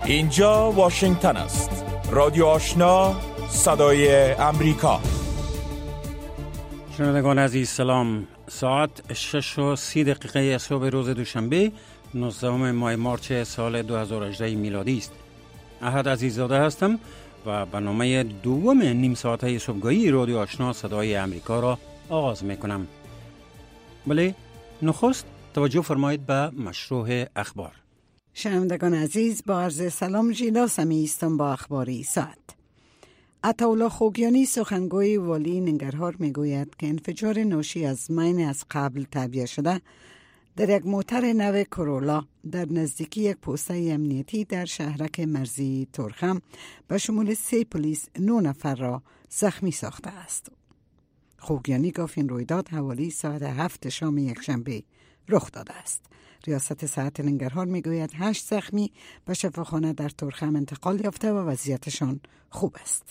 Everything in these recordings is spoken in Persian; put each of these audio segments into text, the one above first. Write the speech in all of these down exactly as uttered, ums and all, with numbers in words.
اینجا واشنگتن است. رادیو آشنا، صدای امریکا. شنوندگان عزیز سلام. ساعت شش و سی دقیقه صبح روز دوشنبه نوزدهم ماه مارچ سال دو هزار و هجده میلادی است. احد عزیززاده هستم و برنامه دوم نیم ساعته صبحگاهی رادیو آشنا صدای امریکا را آغاز میکنم. بله، نخست توجه فرمایید به مشروع اخبار. شنوندگان عزیز، با عرض سلام ژیلا سمی هستم با اخباری ساعت. عطاالله خوگیانی سخنگوی والی ننگرهار میگوید که انفجار ناشی از مین از قبل تعبیه شده در یک موتر نو کرولا در نزدیکی یک پوسته امنیتی در شهرک مرزی ترخم به شمول سه پلیس نو نفر را زخمی ساخته است. خوگیانی گفت این رویداد حوالی ساعت هفت شام یک شنبه رخ داده است. ریاست صحت ننگرهار میگوید هشت زخمی به شفاخانه در ترخم انتقال یافته و وضعیتشان خوب است.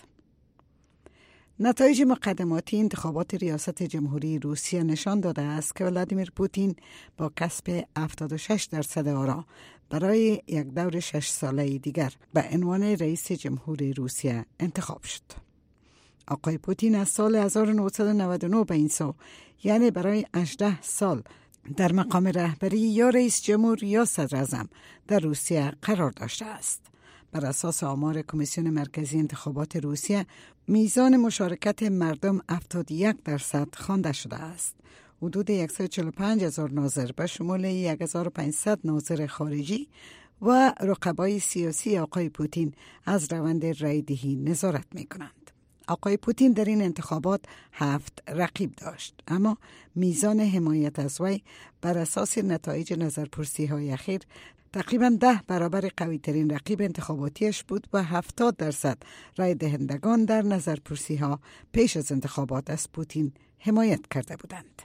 نتایج مقدماتی انتخابات ریاست جمهوری روسیه نشان داده است که ولادیمیر پوتین با کسب هفتاد و شش درصد آرا برای یک دور شش ساله دیگر به عنوان رئیس جمهوری روسیه انتخاب شد. آقای پوتین از سال هزار و نهصد و نود و نه به این سو، یعنی برای هجده سال در مقام رهبری یا رئیس جمهور یا صدر اعظم در روسیه قرار داشته است. بر اساس آمار کمیسیون مرکزی انتخابات روسیه، میزان مشارکت مردم هفتاد و یک درصد خوانده شده است. حدود صد و چهل و پنج هزار ناظر به شمول هزار و پانصد ناظر خارجی و رقبای سیاسی آقای پوتین از روند رای دهی نظارت می کنند. آقای پوتین در این انتخابات هفت رقیب داشت، اما میزان حمایت از وی بر اساس نتایج نظرپرسی های اخیر تقریباً ده برابر قوی ترین رقیب انتخاباتیش بود و هفتاد درصد رای دهندگان در نظرپرسی ها پیش از انتخابات از پوتین حمایت کرده بودند.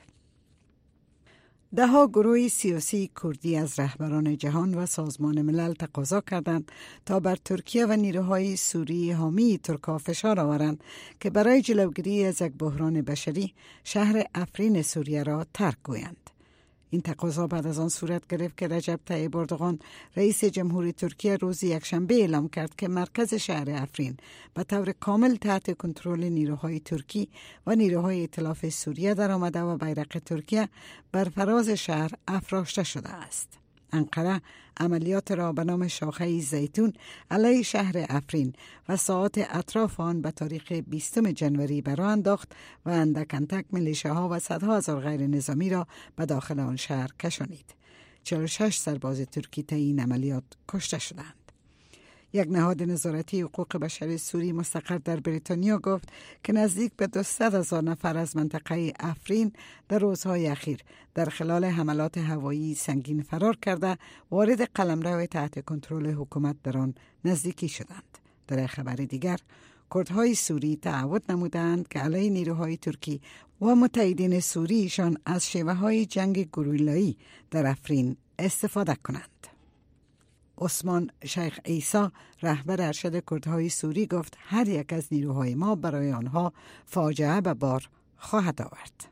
ده ها گروه سیاسی کردی از رهبران جهان و سازمان ملل تقاضا کردند تا بر ترکیه و نیروهای سوری حامی ترکا فشار آورند که برای جلوگیری از یک بحران بشری شهر افرین سوریه را ترک گویند. این تقاضا بعد از آن صورت گرفت که رجب طیب اردوغان رئیس جمهوری ترکیه روز یکشنبه اعلام کرد که مرکز شهر افرین به طور کامل تحت کنترل نیروهای ترکی و نیروهای ائتلاف سوریه در آمده و بیرق ترکیه بر فراز شهر افراشته شده است. انقره عملیات را به نام شاخه زیتون علیه شهر افرین و ساعات اطراف آن به تاریخ بیستم جنوری به راه انداخت و اندک اندک میلیشه‌ها و صدها هزار غیر نظامی را به داخل آن شهر کشانید. چهل و شش سرباز ترکی طی این عملیات کشته شدند. یک نهاد نظارتی حقوق بشر سوری مستقر در بریتانیا گفت که نزدیک به دویست هزار نفر از منطقه افرین در روزهای اخیر در خلال حملات هوایی سنگین فرار کرده وارد قلمرو تحت کنترل حکومت در آن نزدیکی شدند. در خبر دیگر، کردهای سوری تعهد نمودند که علیه نیروهای ترکی و متحدین سوریشان از شیوه‌های جنگ گوریلایی در افرین استفاده کنند. عثمان شیخ عیسی، رهبر ارشد کردهای سوری، گفت هر یک از نیروهای ما برای آنها فاجعه به بار خواهد آورد.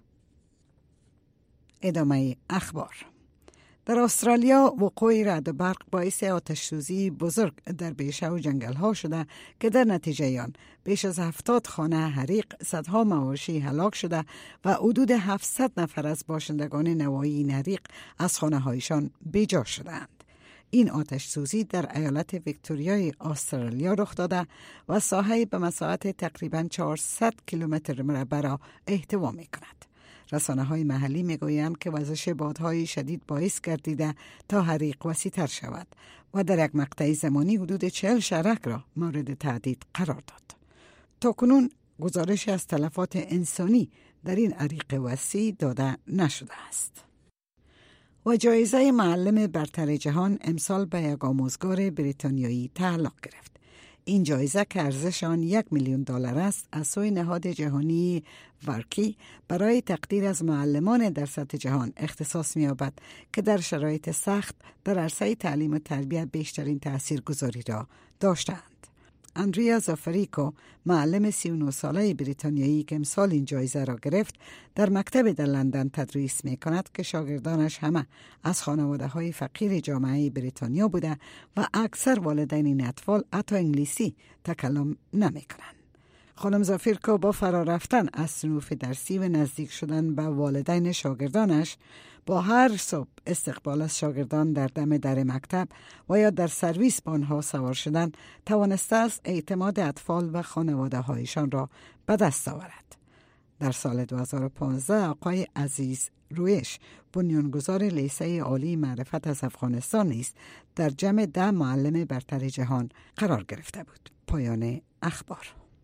ادامه اخبار. در استرالیا وقوع رعد و برق باعث آتش‌سوزی بزرگ در بیشه و جنگل ها شده که در نتیجه آن بیش از هفتاد خانه حریق، صدها مواشی هلاک شده و حدود هفتصد نفر از باشندگان نواحی این حریق از خانه هایشان بیجا شدند. این آتش سوزی در ایالت ویکتوریای استرالیا رخ داده و ساحه به مساحت تقریباً چهارصد کیلومتر مربع را احتوا می کند. رسانه های محلی می گویند که وزش بادهای شدید باعث گردیده تا حریق وسیع‌تر شود و در یک مقطع زمانی حدود چهل شهرک را مورد تهدید قرار داد. تاکنون گزارش از تلفات انسانی در این حریق وسیع داده نشده است. و جایزه معلم برتر جهان امسال به یک آموزگار بریتانیایی تعلق گرفت. این جایزه که ارزش آن یک میلیون دلار است از سوی نهاد جهانی ورکی برای تقدیر از معلمان در سطح جهان اختصاص می‌یابد که در شرایط سخت در عرصه تعلیم و تربیت بیشترین تاثیرگذاری را داشتند. اندریا زافریکو، معلم سی و نه ساله بریتانیایی که امسال این جایزه را گرفت، در مکتب در لندن تدریس می کند که شاگردانش همه از خانواده های فقیر جامعه بریتانیا بوده و اکثر والدین این اطفال حتی انگلیسی تکلم نمی کنند. خانم زافیرکو با فرارفتن از صنوف درسی و نزدیک شدن به والدین شاگردانش، با هر صبح استقبال از شاگردان در دم در مکتب و یا در سرویس با آنها سوار شدن، توانسته است اعتماد اطفال و خانواده هایشان را به دست آورد. در سال دو هزار و پانزده آقای عزیز رویش، بنیانگذار لیسه عالی معرفت از افغانستان نیست، در جمع ده معلم برتر جهان قرار گرفته بود. پایان اخبار.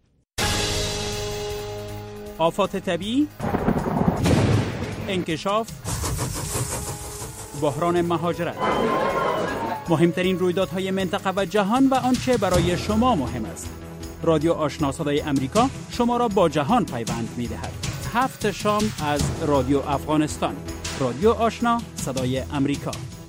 آفات طبیعی، انکشاف، بحران مهاجرت، مهمترین رویدادهای منطقه و جهان و آنچه برای شما مهم است. رادیو آشنا صدای امریکا شما را با جهان پیوند می‌دهد. هفت شام از رادیو افغانستان. رادیو آشنا صدای امریکا.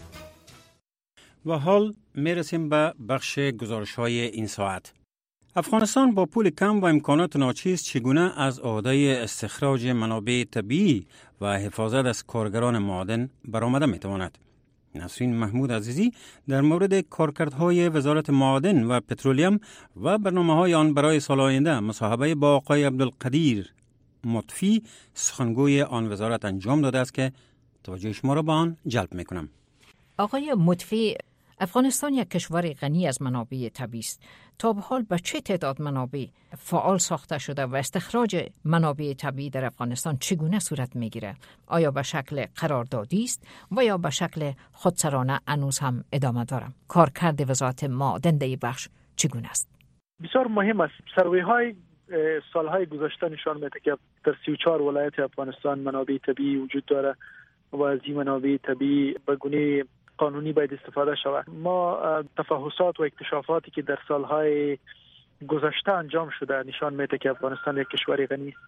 و حال میرسیم به بخش گزارش‌های این ساعت. افغانستان با پول کم و امکانات ناچیز چگونه از عهده استخراج منابع طبیعی و حفاظت از کارگران معدن برآمده میتواند؟ نسرین محمود عزیزی در مورد کارکردهای وزارت معادن و پترولیم و برنامه‌های آن برای سال آینده مصاحبه با آقای عبدالقدیر مطفی، سخنگوی آن وزارت انجام داده است که توجه شما را به آن جلب میکنم. آقای مطفی، افغانستان یک کشور غنی از منابع طبیعی است. تا به حال به چه تعداد منابع فعال ساخته شده و استخراج منابع طبیعی در افغانستان چگونه صورت میگیره؟ آیا به شکل قراردادی است و یا به شکل خودسرانه هنوز هم ادامه داره؟ کارکرد وزارت معادن در این بخش چگونه است؟ بسیار مهم است. سروی‌های سالهای گذشته نشان میده که در سی و چهار ولایت افغانستان منابع طبیعی وجود داره و از این منابع طبیعی به گونه قانونی باید استفاده شود. ما تفحصات و اکتشافاتی که در سالهای گذشته انجام شده نشان میده که افغانستان یک کشور غنی است.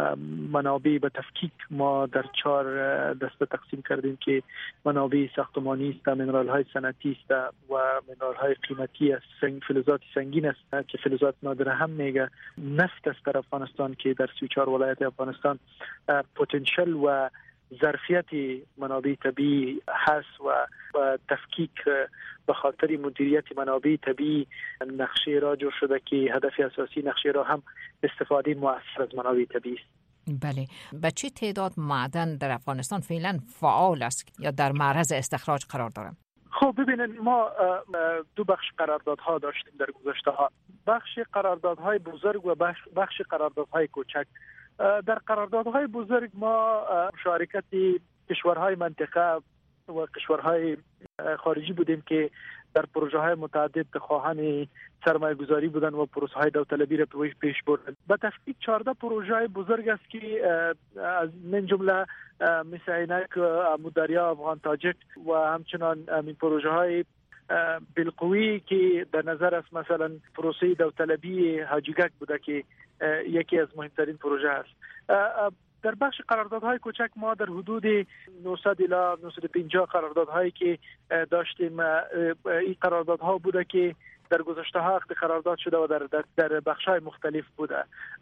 منابع به تفکیک ما در چهار دسته تقسیم کردیم که منابع ساختمانی است، مینرال های صنعتی است و مینرال های قیمتی است، سنگ فلزات سنگین است که فلزات نادره هم میگه، نفت است در افغانستان که در سی و چهار ولایت افغانستان پتانسیل و ظرفیت منابع طبیعی هست و با تفکیک به خاطر مدیریت منابع طبیعی نقشه را جور شده که هدف اساسی نقشه را هم استفاده مؤثر از منابع طبیعی است. بله، به چه تعداد معدن در افغانستان فعلا فعال است یا در معرض استخراج قرار داره؟ خب ببینید، ما دو بخش قراردادها داشتیم در گذشته ها. بخش قراردادهای بزرگ و بخش, بخش قراردادهای کوچک. در قراردادهای بزرگ ما مشارکت کشورهای منطقه و کشورهای خارجی بودیم که در پروژه های متعدد خواهان سرمایه گذاری بودن و پروسه های داوطلبی را پیش بردن. به تفکیک چهارده پروژه بزرگ است که از من جمله مثل عینک، امودریا، افغان تاجک و همچنان این پروژه های بالقوی که در نظر است، مثلا پروسه داوطلبی حاجیگک بوده که یکی از مهمترین پروژه است. در بخش قراردادهای کوچک ما در حدود نهصد الی نهصد و پنجاه قراردادهایی که داشتیم، این قراردادها بوده که در گذشته ها عقد قرارداد شده و در در, در بخش‌های مختلف بوده.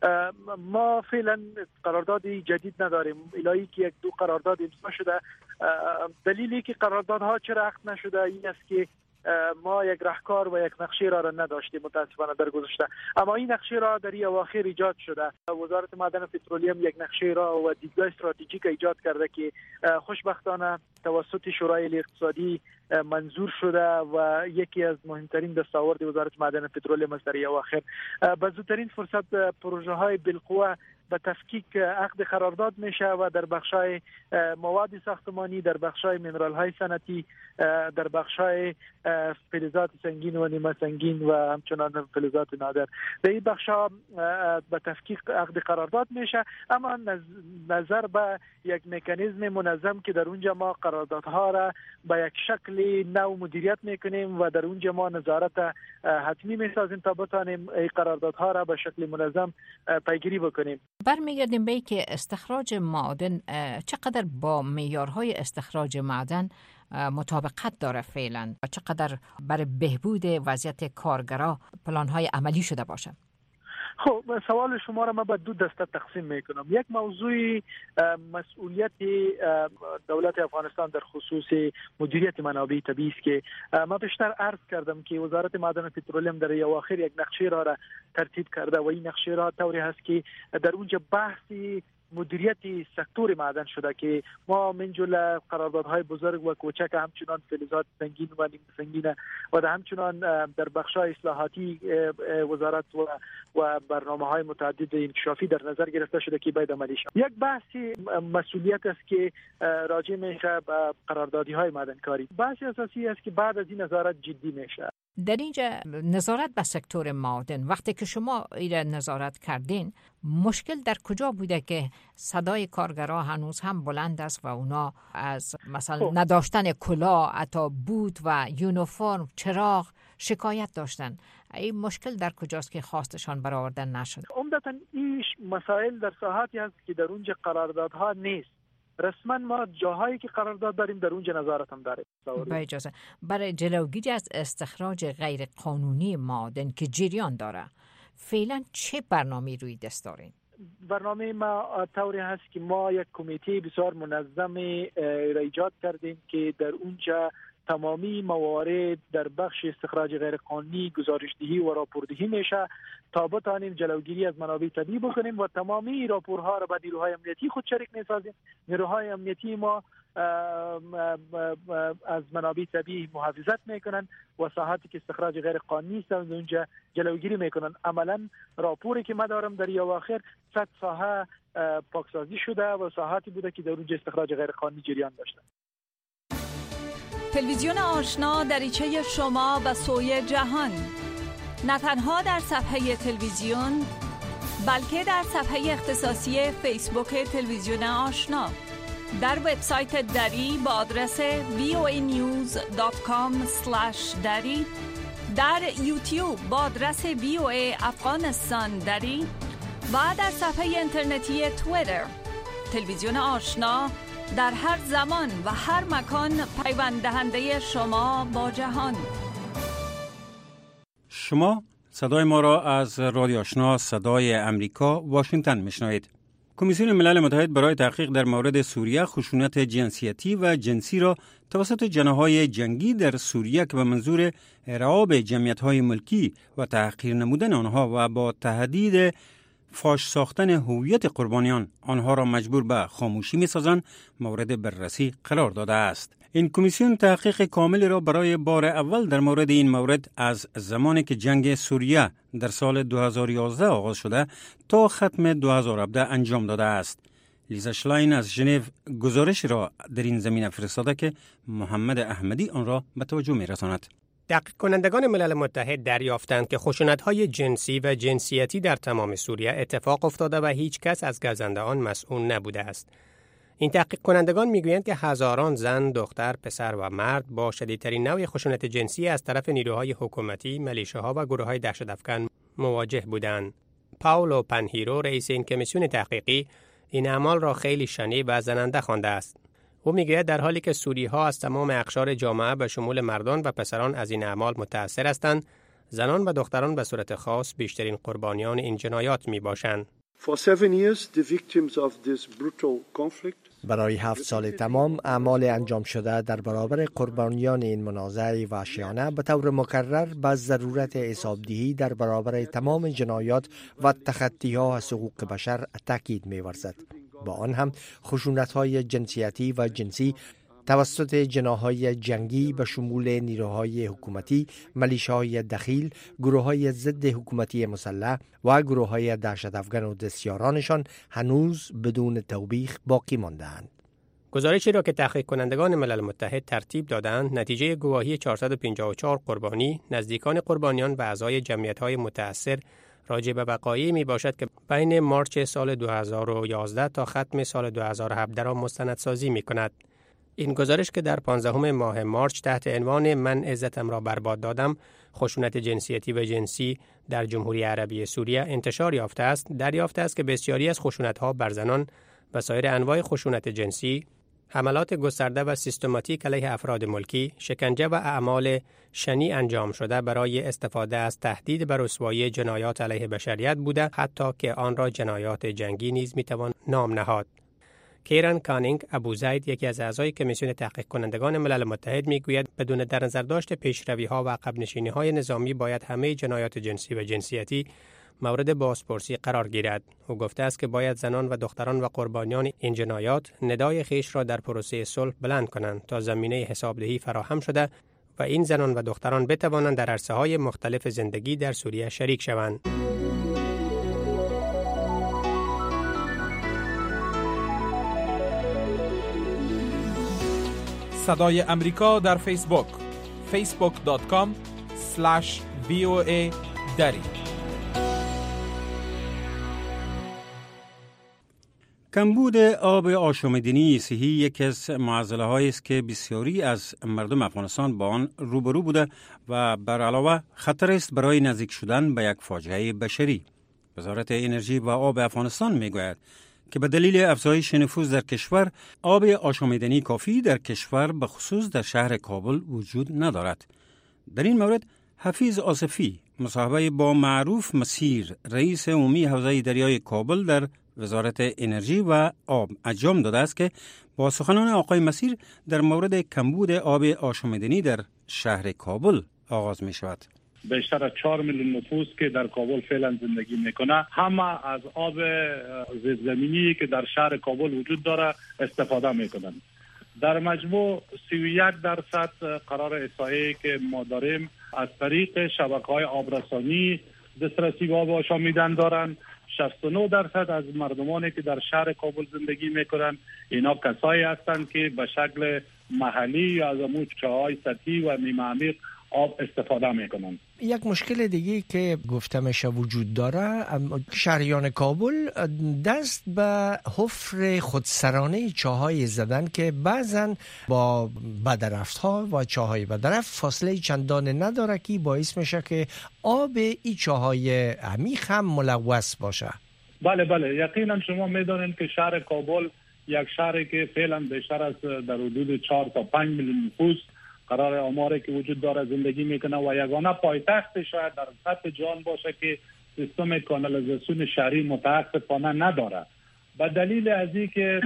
ما فعلا قراردادی جدید نداریم، الهی که یک دو قرارداد امضا شده. دلیلی که قراردادها چرا عقد نشده این است که ما یک راهکار و یک نقشه را, را نداشتیم متاسفانه در گذشته، اما این نقشه را در این اواخر ایجاد شده. وزارت معدن و پترولیم یک نقشه را و دیدگاه استراتژیک ایجاد کرده که خوشبختانه توسط شورای اقتصادی منظور شده و یکی از مهمترین دستاورد وزارت معدن و پترولیم است در این اواخر. به زودترین فرصت پروژه های بالقوه به تفکیک عقد قرارداد میشه و در بخشای مواد ساختمانی، در بخشای مینرال های صنعتی، در بخشای فلزات سنگین و نیمه سنگین و همچنان فلزات نادر، در این بخشا به تفکیک عقد قرارداد میشه. اما نظر به یک مکانیزم منظم که در اونجا ما قراردادها را به یک شکل نو مدیریت میکنیم و در اونجا ما نظارت حتمی میسازیم تا بتانیم این قراردادها را به شکل منظم پیگیری بکنیم. برمیگردیم به اینکه استخراج معدن چقدر با معیارهای استخراج معدن مطابقت داره فعلا و چقدر برای بهبود وضعیت کارگرا پلان‌های عملی شده باشه؟ خب سوال شما را من به دو دسته تقسیم میکنم. یک موضوع مسئولیت دولت افغانستان در خصوص مدیریت منابع طبیعی است که من بیشتر عرض کردم که وزارت معدن و پترولیم در اواخر یک نقشه را ترتیب کرده و این نقشه را طوری هست که در اونجا بحثی مدیریت سکتور معدن شده که ما من جمله قراردادهای بزرگ و کوچک همچنان فلزات سنگین و نیم سنگین و در همچنان در بخش‌های اصلاحاتی وزارت و و برنامه‌های متعدد انکشافی در نظر گرفته شده که باید عملی شود. یک بحثی مسئولیت است که راجع میشه به قراردادی‌های معدنکاری. بحث اساسی است که بعد از این نظارت جدی میشه. در اینجا نظارت به سکتور معدن، وقتی که شما این نظارت کردین، مشکل در کجا بوده که صدای کارگرها هنوز هم بلند است و اونا از مثلا نداشتن کلاه، حتی بوت و یونیفرم، چراغ شکایت داشتن؟ این مشکل در کجاست که خواستشان برآورده نشده؟ عمدتاً این مسائل در ساحاتی هست که در اونجا قراردادها نیست. رسما ما جاهایی که قرارداد داریم در اونجا نظارت هم داریم. با اجازه، برای جلوگیری از استخراج غیر قانونی معادن که جریان داره، فعلا چه برنامه‌ای روی دست دارین؟ برنامه ما طوری هست که ما یک کمیته بسیار منظم را ایجاد کردیم که در اونجا تمامی موارد در بخش استخراج غیر قانونی گزارشدهی و راپوردهی میشه تا بتانیم جلوگیری از منابع طبیعی بکنیم و تمامی راپورها را به نیروهای امنیتی خود شریک میسازیم. نیروهای امنیتی ما از منابع طبیعی محافظت میکنن و ساحاتی که استخراج غیر قانونی است اونجا جلوگیری میکنن. عملا راپوری که ما دارم در اواخر صد ساحه پاکسازی شده و ساحاتی بوده که در اونجا استخراج غیر قانونی جریان داشته. تلویزیون آشنا دریچه شما به سوی جهان، نه تنها در صفحه تلویزیون بلکه در صفحه اختصاصی فیسبوک تلویزیون آشنا، در وبسایت دری با آدرس وی او ای نیوز دات کام اسلش دری، در یوتیوب با آدرس وی او ای افغانستان دری و در صفحه اینترنتی توییتر. تلویزیون آشنا در هر زمان و هر مکان پیوند دهنده شما با جهان. شما صدای ما را از رادیو آشنا صدای امریکا واشنگتن میشنوید. کمیسیون ملل متحد برای تحقیق در مورد سوریه خشونت جنسیتی و جنسی را توسط جناح‌های جنگی در سوریه که به منظور ارعاب جمعیت‌های ملکی و تحقیر نمودن آنها و با تهدید فاش ساختن هویت قربانیان آنها را مجبور به خاموشی می‌سازند مورد بررسی قرار داده است. این کمیسیون تحقیق کامل را برای بار اول در مورد این مورد از زمانی که جنگ سوریه در سال دو هزار و یازده آغاز شده تا ختم دو هزار و هفده انجام داده است. لیزا شلاین از ژنو گزارش را در این زمینه فرستاده که محمد احمدی آن را به توجه می‌رساند. تحقیق کنندگان ملل متحد دریافتند که خشونت‌های جنسی و جنسیتی در تمام سوریه اتفاق افتاده و هیچ کس از گزنده آن مسئول نبوده است. این تحقیق کنندگان میگویند که هزاران زن، دختر، پسر و مرد با شدیدترین نوع خشونت جنسی از طرف نیروهای حکومتی، ملیشه‌ها و گروه‌های دهشت‌افکن مواجه بودند. پاولو پنهیرو، رئیس این کمیسیون تحقیقی، این اعمال را خیلی شنیع و زننده خوانده است. او میگوید در حالی که سوری‌ها از تمام اقشار جامعه به شمول مردان و پسران از این اعمال متأثر هستند، زنان و دختران به صورت خاص بیشترین قربانیان این جنایات میباشند. برای هفت سال تمام اعمال انجام شده در برابر قربانیان این منازعه وحشیانه به طور مکرر به ضرورت حسابدهی در برابر تمام جنایات و تخطی‌ها از حقوق بشر تاکید می‌ورزد. با آن هم خشونت‌های جنسیتی و جنسی توسط جناح‌های جنگی به شمول نیروهای حکومتی، ملیشه‌های دخیل، گروه‌های ضد حکومتی مسلح و گروه‌های دهشت‌افکن و دستیارانشان هنوز بدون توبیخ باقی مانده‌اند. گزارشی را که تحقیق کنندگان ملل متحد ترتیب دادند، نتیجه گواهی چهارصد و پنجاه و چهار قربانی، نزدیکان قربانیان و اعضای جمعیت‌های متأثر راجع به وقایعی می باشد که بین مارچ سال دو هزار و یازده تا ختم سال دو هزار و هفده را مستندسازی می کند. این گزارش که در پانزدهم ماه مارچ تحت عنوان من عزتم را برباد دادم، خشونت جنسیتی و جنسی در جمهوری عربی سوریه انتشار یافته است، دریافته است که بسیاری از خشونت‌ها بر زنان و سایر انواع خشونت جنسی حملات گسترده و سیستماتیک علیه افراد ملکی، شکنجه و اعمال شنی انجام شده برای استفاده از تهدید بر رسوایی جنایات علیه بشریت بوده، حتی که آن را جنایات جنگی نیز میتوان نام نهاد. کیرن کانینگ ابوزید، یکی از اعضای کمیسیون تحقیق کنندگان ملل متحد، میگوید بدون در نظر داشت پیشروی‌ها و عقب نشینی‌های نظامی باید همه جنایات جنسی و جنسیتی مورد بازپرسی قرار گیرد. او گفته است که باید زنان و دختران و قربانیان این جنایات ندای خیش را در پروسه صلح بلند کنند تا زمینه حسابدهی فراهم شده و این زنان و دختران بتوانند در عرصه‌های مختلف زندگی در سوریه شریک شوند. صدای امریکا در فیسبوک فیسبوک دات کام اسلش وی او ای دری. کمبود آب آشامیدنی صحی یکی از معضله‌هایی است که بسیاری از مردم افغانستان با آن روبرو بوده و بر علاوه خطر است برای نزدیک شدن به یک فاجعه بشری. وزارت انرژی و آب افغانستان میگوید که به دلیل افزایش نفوذ در کشور، آب آشامیدنی کافی در کشور به خصوص در شهر کابل وجود ندارد. در این مورد حفیظ آصفی مصاحبه با معروف مسیر، رئیس عمومی حوزه دریای کابل در وزارت انرژی و آب انجام داده است که با سخنان آقای مسیر در مورد کمبود آب آشامیدنی در شهر کابل آغاز می شود. بیشتر از چهار میلیون نفوس که در کابل فعلا زندگی میکنه، همه از آب زیرزمینی که در شهر کابل وجود داره استفاده میکنن. در مجموع سی و یک درصد قرار احصایی که ما داریم از طریق شبکه‌های آبرسانی دسترسی به آب آشامیدن دارن. شصت و نه درصد از مردمانی که در شهر کابل زندگی میکنن اینا کسایی هستند که به شکل محلی یا از امون چاهای سطحی و نیمه عمیق آب استفاده میکنن. یک مشکل دیگه که گفته میشه وجود داره، شهریان کابل دست به حفر خودسرانه چاهای زدن که بعضن با بدرفت ها و چاهای بدرفت فاصله چندان نداره که باعث میشه که آب این چاهای عمیق هم ملوث باشه. بله بله، یقینا شما میدونید که شهر کابل یک شهری که فعلا بیشتر از در حدود چهار تا پنج میلیون نفوس قرار آماری که وجود داره زندگی میکنه و یگانه پایتخت شاید در سطح جهان باشه که سیستم کانالیزاسیون شهری متاسفانه نداره. به دلیل از این که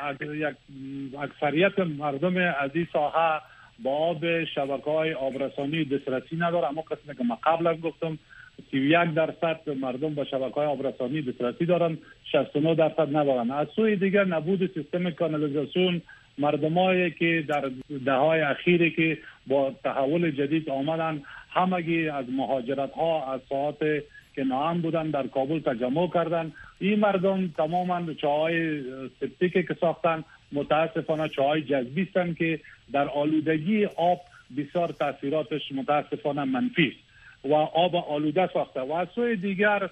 یک اکثریت مردم از این ساحه با آب شبکه‌های آبرسانی دسترسی نداره. اما قسمی که من قبل هم گفتم سی و یک درصد مردم با شبکه‌های آبرسانی دسترسی دارن، شصت و نه درصد ندارن. از سوی دیگر نبود سیستم کانالیزاسیون مردمایی که در دههای اخیری که با تحول جدید آمدن همگی از مهاجرت ها از ساعات که ناامن بودن در کابل تجمع کردن. این مردم تماما چاهای سپتیکی که ساختن متاسفانه چاهای جذبی هستند که در آلودگی آب بسیار تاثیراتش متاسفانه منفی است و آب آلوده ساخته. و از سوی دیگر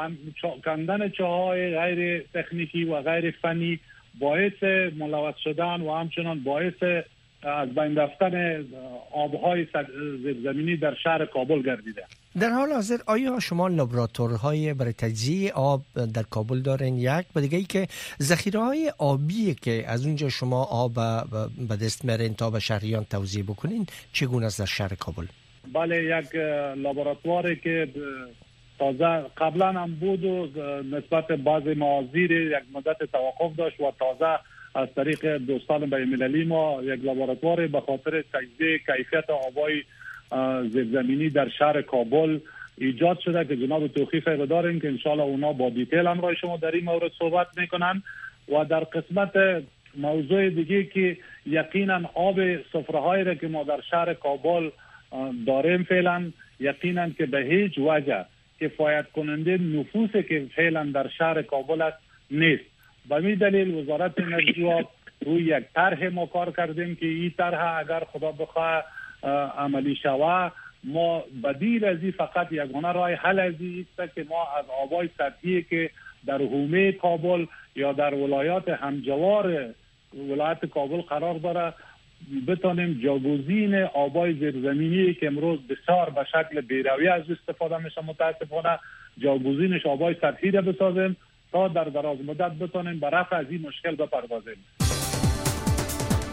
کندن چاهای غیر تکنیکی و غیر فنی باعث ملوث شدن و همچنان باعث از بین رفتن آبهای زیرزمینی در شهر کابل گردیده. در حال حاضر آیا شما لابراتورهای برای تجزیه آب در کابل دارین؟ یک و دیگه ای که ذخیره‌های آبی که از اونجا شما آب به دست میارین تا به شهریان توزیع بکنین چگونه است در شهر کابل؟ بله، یک لابراتواری که تازه قبلا هم بود و نسبت بعضی موازیر یک مدت توقف داشت و تازه از طریق دوستان بین المللی ما یک لابراتوار به خاطر تجزیه کیفیت آبای زیرزمینی در شهر کابل ایجاد شده که جناب توخیف داریم که انشالله اونا با دیتیل هم رای شما در این مورد صحبت میکنن. و در قسمت موضوع دیگه که یقینا آب سفره‌هایی را که ما در شهر کابل داریم فعلا یقینا که به هیچ وجه کفایت کننده نفوسی که فعلا در شهر کابل است نیست. به این دلیل وزارت انرژی روی یک طرح ما کار کردیم که این طرح اگر خدا بخواه عملی شود ما بدیل از این فقط یگانه راه حل از این است که ما از آبای سطحی که در حومه کابل یا در ولایات همجوار ولایت کابل قرار داره بتانیم جاگزین آبای زیرزمینی که امروز بسیار به شکل بیروی از استفاده میشه متاسفانه جاگزینش آبای سطحی را بسازیم تا در دراز مدت بتانیم به رفع از این مشکل بپردازیم.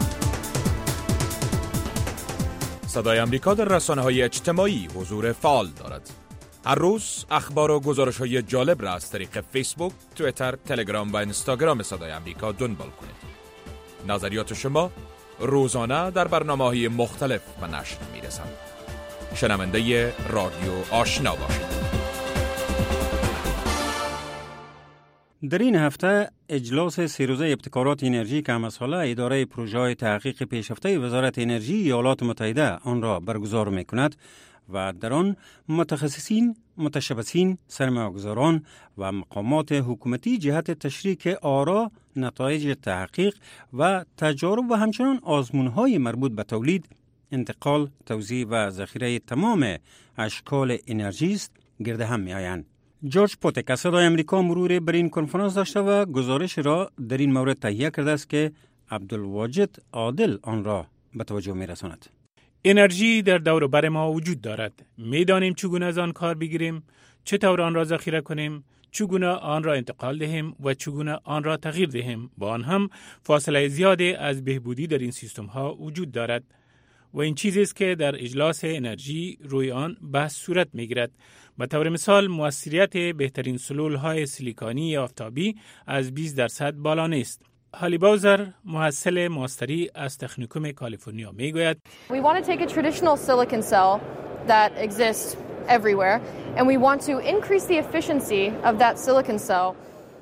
صدای امریکا در رسانه‌های اجتماعی حضور فعال دارد. هر روز اخبار و گزارش‌های جالب را از طریق فیسبوک، توییتر، تلگرام و اینستاگرام صدای امریکا دنبال کنید. نظریات شما روزانه در برنامه‌های مختلف به نشر می‌رسد. شنونده رادیو آشنا باشید. در این هفته اجلاس سه روزه ابتکارات انرژی کم از حاله اداره پروژه‌های تحقیق پیشرفته وزارت انرژی ایالات متحده آن را برگزار می‌کند و در آن متخصصین، متشبثین، سرمایه‌گذاران و مقامات حکومتی جهت تشریک آرا، نتایج تحقیق و تجارب و همچنین آزمون‌های مربوط به تولید، انتقال، توزیع و ذخیره تمام اشکال انرژی است گرد هم می‌آیند. جورج پوتک از صدای امریکا مرور بر این کنفرانس داشته و گزارش را در این مورد تهیه کرده است که عبدالواجد عادل آن را به توجه می‌رساند. انرژی در دور و بر ما وجود دارد. می‌دانیم چگونه از آن کار بگیریم، چطور آن را ذخیره کنیم، چگونه آن را انتقال دهیم و چگونه آن را تغییر دهیم. با آن هم فاصله زیادی از بهبودی در این سیستم‌ها وجود دارد و این چیزی است که در اجلاس انرژی روی آن بحث صورت می‌گیرد. به طور مثال موثریت بهترین سلول‌های سیلیکانی آفتابی از بیست درصد بالا نیست. هالی باوزر، محصل ماستری از تکنیکوم کالیفرنیا میگوید We want to take a traditional silicon cell that exists everywhere and we want to increase the efficiency of that silicon cell.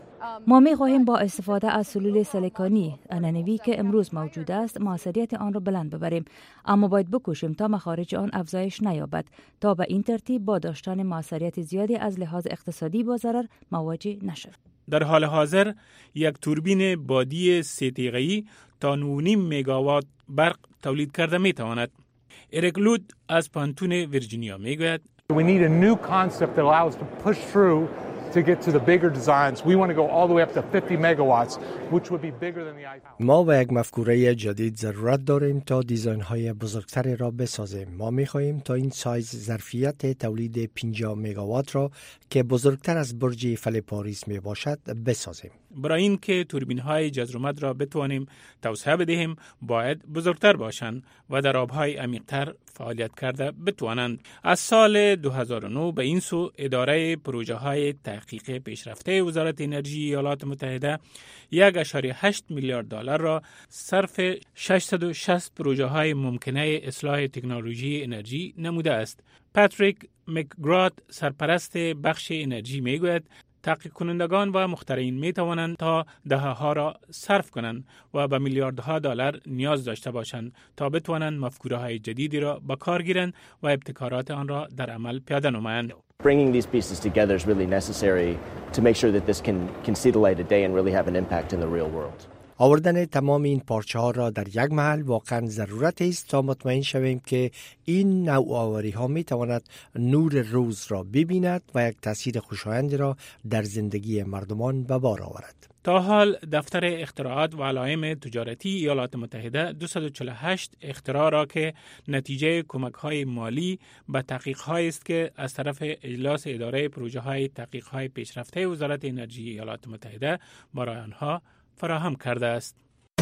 ما می خواهیم با استفاده از سلول سیلیکانی انانوی که امروز موجود است موثریت آن را بلند ببریم، اما باید بکوشیم تا مخارج آن افزایش نیابد تا به این ترتیب با داشتن موثریت زیادی از لحاظ اقتصادی با ضرر مواجه نشود. در حال حاضر یک توربین بادی سه تیغه‌ای تا نه و نیم مگاوات برق تولید کرده می تواند. اریک لود از پانتون ویرجینیا می گوید We need a new concept that allows us to push through to get to the bigger designs. We want to go all the way up to fifty megawatts, which would be bigger than the iPhone. ما و یک مفکوره جدید ضرورت داریم تا دیزاین های بزرگتری را بسازیم. ما می خواهیم تا این سایز ظرفیت تولید پنجاه مگاوات را که بزرگتر از برج ایفل پاریس می باشد بسازیم. برای این که توربین های جزرومت را بتوانیم توسعه بدهیم باید بزرگتر باشند و در آبهای عمیق‌تر فعالیت کرده بتوانند. از سال دو هزار و نه به این سو اداره پروژه های تحقیق پیشرفته وزارت انرژی ایالات متحده یک و هشت میلیارد دلار را صرف ششصد و شصت پروژه های ممکنه اصلاح تکنولوژی انرژی نموده است. پاتریک مکگراد سرپرست بخش انرژی میگوید تحقیق کنندگان و مخترعین می توانند تا دهه ها را صرف کنند و به میلیاردها دلار نیاز داشته باشند تا بتوانند مفکوره های جدیدی را به کار گیرند و ابتکارات آن را در عمل پیاده نمایند. Bringing these pieces together is really necessary to make sure that this can can see the light of day and really have an impact in the real world. آوردن تمام این پارچه ها را در یک محل واقعا ضرورت است تا مطمئن شویم که این نوآوری ها می تواند نور روز را ببیند و یک تاثیر خوشایند را در زندگی مردمان به بار آورد. تا حال دفتر اختراعات و علائم تجارتی ایالات متحده دویست و چهل و هشت اختراع را که نتیجه کمک‌های مالی به تحقیق‌هایی است که از طرف اجلاس اداره پروژه‌های تحقیق‌های پیشرفته وزارت انرژی ایالات متحده برای آنها فراهم کرده است.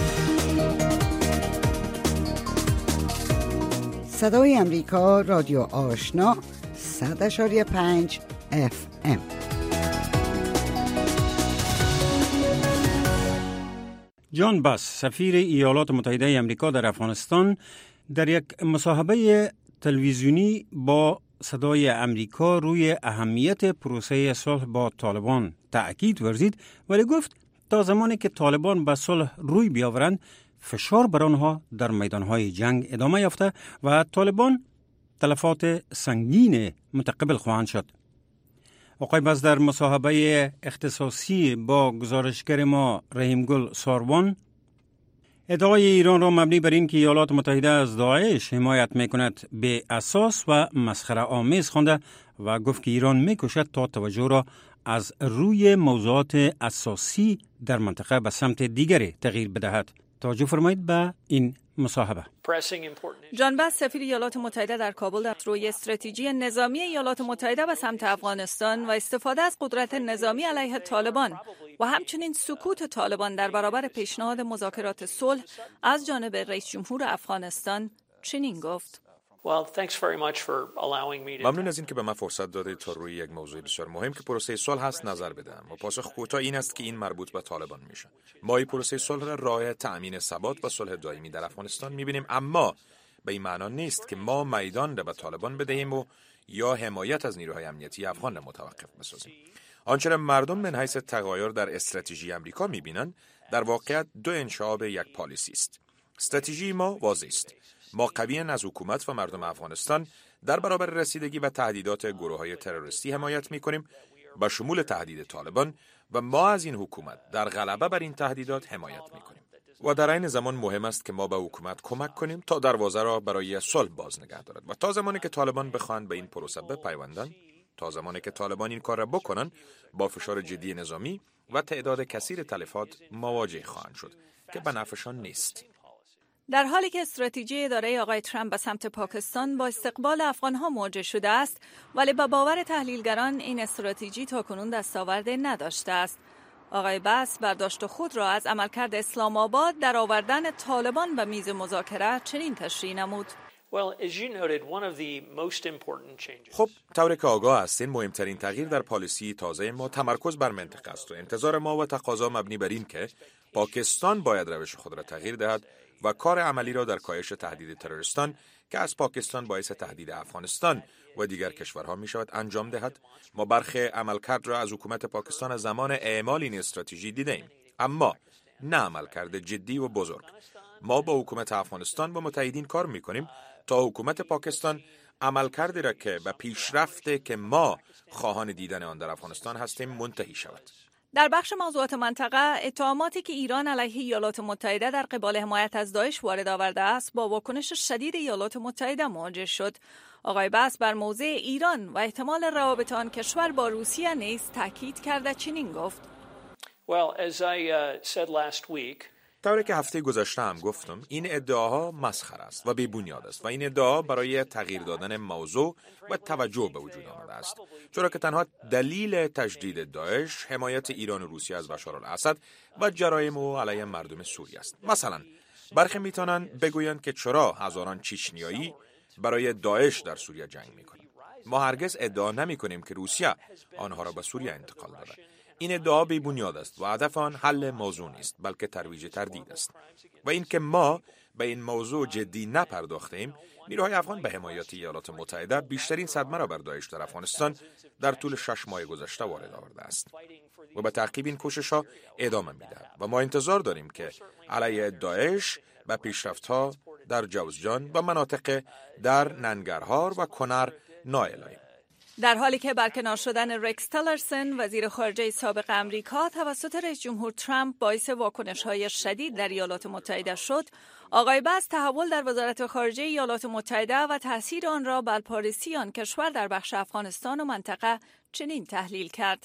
صدای امریکا رادیو آشنا صد و پنج اف ام. جان باس سفیر ایالات متحده امریکا در افغانستان در یک مصاحبه تلویزیونی با صدای امریکا روی اهمیت پروسه صلح با طالبان تأکید ورزید ولی گفت تا زمانی که طالبان به صلح روی بیاورند فشار بر آنها در میدانهای جنگ ادامه یافته و طالبان تلفات سنگین متقبل خواهند شد. آقای باس در مصاحبه اختصاصی با گزارشگر ما رحیمگل ساروان ادعای ایران را مبنی بر این که ایالات متحده از داعش حمایت میکند به اساس و مسخره آمیز خوانده و گفت که ایران میکوشد تا توجه را از روی موضوعات اساسی در منطقه به سمت دیگری تغییر بدهد. توجه فرمایید به این مصاحبه. جان باس سفیر ایالات متحده در کابل در روی استراتژی نظامی ایالات متحده به سمت افغانستان و استفاده از قدرت نظامی علیه طالبان و همچنین سکوت طالبان در برابر پیشنهاد مذاکرات صلح از جانب رئیس جمهور افغانستان چنین گفت: ممنون از این که به من فرصت دادید تا روی یک موضوع بسیار مهم که پروسه صلح هست نظر بدم و پاسخ کوتاه این است که این مربوط به طالبان میشه. ما این پروسه صلح را راه تأمین ثبات و صلح دائمی در افغانستان میبینیم، اما به این معنا نیست که ما میدان را به طالبان بدهیم و یا حمایت از نیروهای امنیتی افغان را متوقف بسازیم. آنچه را مردم من حیث تغییر در استراتژی امریکا میبینند در واقعیت دو انشعاب یک پالیسی است. استراتژی ما واضح است. ما قویاً از حکومت و مردم افغانستان در برابر رسیدگی به تهدیدات گروه‌های تروریستی حمایت می‌کنیم، به شمول تهدید طالبان، و ما از این حکومت در غلبه بر این تهدیدات حمایت می‌کنیم. و در این زمان مهم است که ما به حکومت کمک کنیم تا دروازه را برای صلح باز نگه دارد و تا زمانی که طالبان بخواهند به این پروسه بپیوندند، تا زمانی که طالبان این کار را بکنند، با فشار جدی نظامی و تعداد کثیر تلفات مواجه خواهند شد که به نفعشان نیست. در حالی که استراتژی اداره آقای ترامپ به سمت پاکستان با استقبال افغانها مواجه شده است، ولی به باور تحلیلگران این استراتژی تاکنون دستاورد نداشته است. آقای بس برداشت خود را از عملکرد اسلام آباد در آوردن طالبان به میز مذاکره چنین تشریح نمود. خب، طوری که آگاه هستین، مهمترین تغییر در پالیسی تازه ما تمرکز بر منطقه است و انتظار ما و تقاضا مبنی بر این که پاکستان باید روش خود را تغییر دهد و کار عملی را در کاهش تهدید تروریستان که از پاکستان باعث تهدید افغانستان و دیگر کشورها می شود انجام دهد. ما برخی عملکرد را از حکومت پاکستان از زمان اعمال این استراتژی دیدیم، اما نه عملکرد جدی و بزرگ. ما با حکومت افغانستان و متحدین کار می کنیم تا حکومت پاکستان عملکردی را که به پیشرفت که ما خواهان دیدن آن در افغانستان هستیم منتهی شود. در بخش موضوعات منطقه، اتهاماتی که ایران علیه ایالات متحده در قبال حمایت از داعش وارد آورده است با واکنش شدید ایالات متحده مواجه شد. آقای بس بر موضع ایران و احتمال روابط آن کشور با روسیه نیز تاکید کرده چنین گفت: Well, as I uh, said last week, طوری که هفته گذشته هم گفتم، این ادعاها مسخره است و بی بنیاد است و این ادعا برای تغییر دادن موضوع و توجه به وجود آمده است، چرا که تنها دلیل تجدید داعش حمایت ایران و روسیه از بشار الاسد و جرایم او علیه مردم سوریه است. مثلا برخی میتونن بگویند که چرا هزاران چچنیایی برای داعش در سوریه جنگ میکنند. ما هرگز ادعا نمیکنیم که روسیه آنها را به سوریه انتقال داده. این ادعا بی بنیاد است و هدف آن حل موضوع نیست، بلکه ترویج تردید است. و این که ما به این موضوع جدی نپرداختیم، نیروهای افغان به حمایت ایالات متحده بیشترین صدمه را بر داعش در افغانستان در طول شش ماه گذشته وارد آورده است و به تعقیب این کوشش‌ها ادامه می‌دهد و ما انتظار داریم که علیه داعش به پیشرفت‌ها در جوزجان و مناطق در ننگرهار و کنر نائل آییم. در حالی که برکنار شدن رکس تلرسن وزیر خارجه سابق امریکا توسط رئیس جمهور ترامپ باعث واکنش‌های شدید در ایالات متحده شد، آقای بس تحول در وزارت خارجه ایالات متحده و تأثیر آن را بر پالیسی آن کشور در بخش افغانستان و منطقه چنین تحلیل کرد: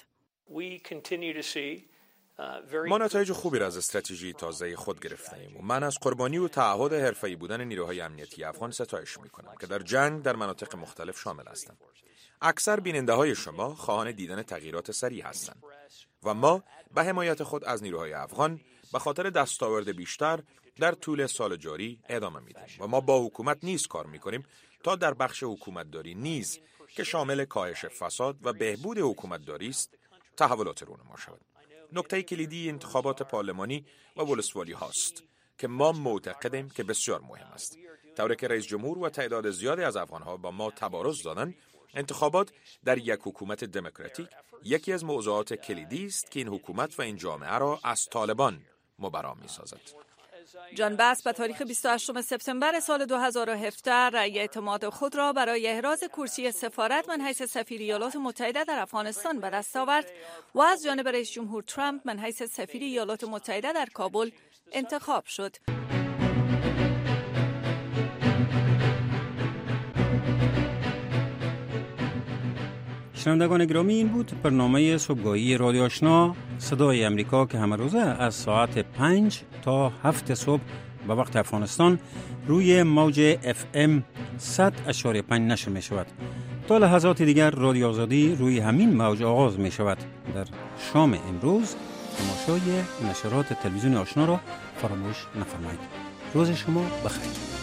ما نتایج خوبی را از استراتژی تازه خود گرفتیم و من از قربانی و تعهد حرفه‌ای بودن نیروهای امنیتی افغان ستایش می‌کنم که در جنگ در مناطق مختلف شامل هستند. اکثر بیننده‌های شما خواهان دیدن تغییرات سریع هستند و ما به حمایت خود از نیروهای افغان به خاطر دستاورد بیشتر در طول سال جاری ادامه میدیم و ما با حکومت نیز کار میکنیم تا در بخش حکومتداری نیز که شامل کاهش فساد و بهبود حکومتداری است تحولات رونما شود. نکته کلیدی انتخابات پارلمانی و ولسوالی هاست که ما معتقدیم که بسیار مهم است. طوری که رئیس جمهور و تعداد زیادی از افغانها با ما تبارز دادند، انتخابات در یک حکومت دموکراتیک یکی از موضوعات کلیدی است که این حکومت و این جامعه را از طالبان مبرا می‌سازد. جان بس به تاریخ بیست و هشتم سپتامبر سال دو هزار و هفده رأی اعتماد خود را برای احراز کرسی سفارت من حیث سفیر ایالات متحده در افغانستان به دست آورد و از جانب رئیس جمهور ترامپ من حیث سفیر ایالات متحده در کابل انتخاب شد. شنوندگان گرامی، این بود برنامه صبحگاهی رادیو آشنا صدای امریکا که همه روزه از ساعت پنج تا هفت صبح به وقت افغانستان روی موج اف ام صد اشاره پنج نشر می شود. تا لحظات دیگر رادیو آزادی روی همین موج آغاز می شود. در شام امروز تماشای نشرات تلویزیون آشنا را فراموش نفرمایید. روز شما بخیر.